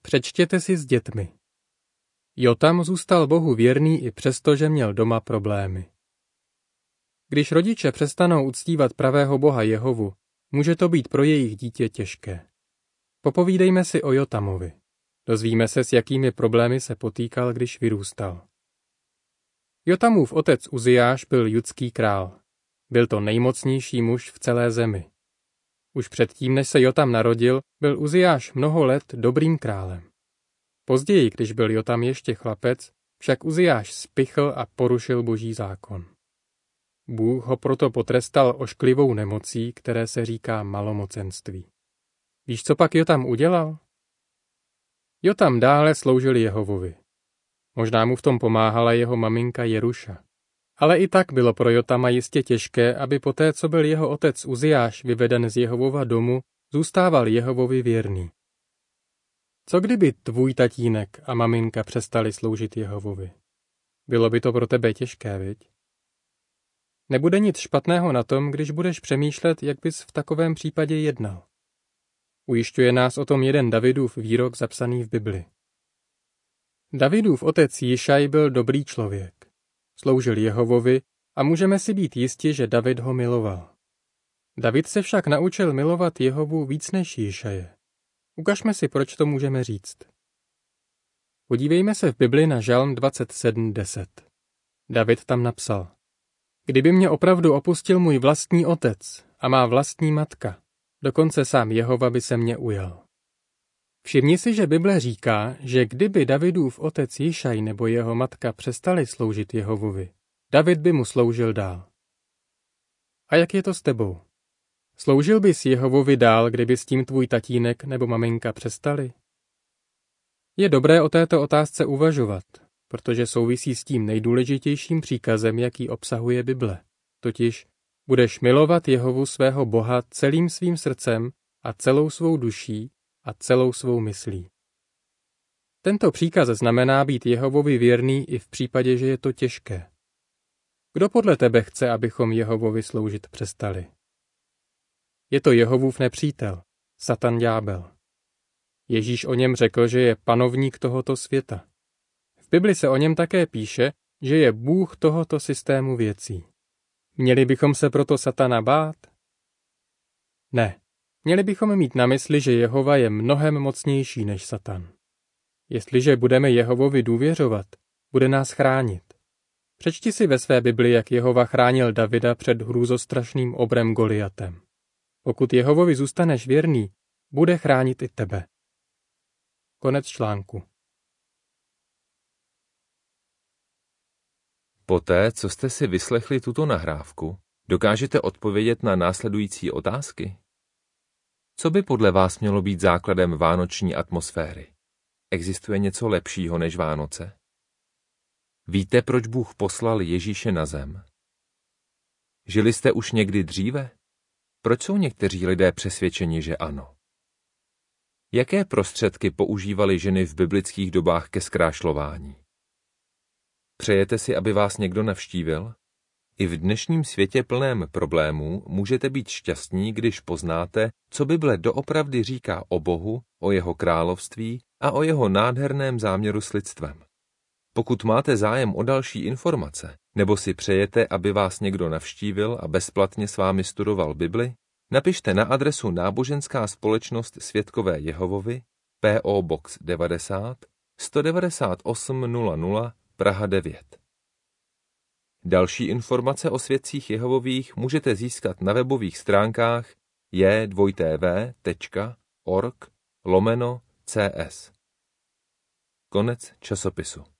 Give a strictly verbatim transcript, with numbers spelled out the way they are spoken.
Přečtěte si s dětmi. Jotam zůstal Bohu věrný i přesto, že měl doma problémy. Když rodiče přestanou uctívat pravého Boha Jehovu, může to být pro jejich dítě těžké. Popovídejme si o Jotamovi. Dozvíme se, s jakými problémy se potýkal, když vyrůstal. Jotamův otec Uziáš byl judský král. Byl to nejmocnější muž v celé zemi. Už předtím, než se Jotam narodil, byl Uziáš mnoho let dobrým králem. Později, když byl Jotam ještě chlapec, však Uziáš spichl a porušil boží zákon. Bůh ho proto potrestal ošklivou nemocí, které se říká malomocenství. Víš, co pak Jotam udělal? Jotam dále sloužil Jehovovi. Možná mu v tom pomáhala jeho maminka Jeruša. Ale i tak bylo pro Jotama jistě těžké, aby poté, co byl jeho otec Uziáš vyveden z Jehovova domu, zůstával Jehovovi věrný. Co kdyby tvůj tatínek a maminka přestali sloužit Jehovovi? Bylo by to pro tebe těžké, viď? Nebude nic špatného na tom, když budeš přemýšlet, jak bys v takovém případě jednal. Ujišťuje nás o tom jeden Davidův výrok zapsaný v Bibli. Davidův otec Jišaj byl dobrý člověk. Sloužil Jehovovi a můžeme si být jisti, že David ho miloval. David se však naučil milovat Jehovu víc než Jišaje. Ukažme si, proč to můžeme říct. Podívejme se v Bibli na Žalm dvacet sedm deset. David tam napsal: Kdyby mě opravdu opustil můj vlastní otec a má vlastní matka, dokonce sám Jehova by se mě ujal. Všimni si, že Bible říká, že kdyby Davidův otec Jišaj nebo jeho matka přestali sloužit Jehovovi, David by mu sloužil dál. A jak je to s tebou? Sloužil bys Jehovovi dál, kdyby s tím tvůj tatínek nebo maminka přestali? Je dobré o této otázce uvažovat, protože souvisí s tím nejdůležitějším příkazem, jaký obsahuje Bible. Totiž budeš milovat Jehovu svého Boha celým svým srdcem a celou svou duší a celou svou myslí. Tento příkaz znamená být Jehovovi věrný i v případě, že je to těžké. Kdo podle tebe chce, abychom Jehovovi sloužit přestali? Je to Jehovův nepřítel, Satan ďábel. Ježíš o něm řekl, že je panovník tohoto světa. V Bibli se o něm také píše, že je Bůh tohoto systému věcí. Měli bychom se proto Satana bát? Ne. Měli bychom mít na mysli, že Jehova je mnohem mocnější než Satan. Jestliže budeme Jehovovi důvěřovat, bude nás chránit. Přečti si ve své Bibli, jak Jehova chránil Davida před hrůzostrašným obrem Goliatem. Pokud Jehovovi zůstaneš věrný, bude chránit i tebe. Konec článku. Poté, co jste si vyslechli tuto nahrávku, dokážete odpovědět na následující otázky? Co by podle vás mělo být základem vánoční atmosféry? Existuje něco lepšího než Vánoce? Víte, proč Bůh poslal Ježíše na zem? Žili jste už někdy dříve? Proč jsou někteří lidé přesvědčeni, že ano? Jaké prostředky používaly ženy v biblických dobách ke zkrášlování? Přejete si, aby vás někdo navštívil? I v dnešním světě plném problémů můžete být šťastní, když poznáte, co Bible doopravdy říká o Bohu, o jeho království a o jeho nádherném záměru s lidstvem. Pokud máte zájem o další informace, nebo si přejete, aby vás někdo navštívil a bezplatně s vámi studoval Bibli, napište na adresu Náboženská společnost Svědkové Jehovovi, P O Box devadesát, sto devadesát osm nula nula, Praha devět. Další informace o svědcích Jehovových můžete získat na webových stránkách j dvojité tečka v tečka org lomeno cs. Konec časopisu.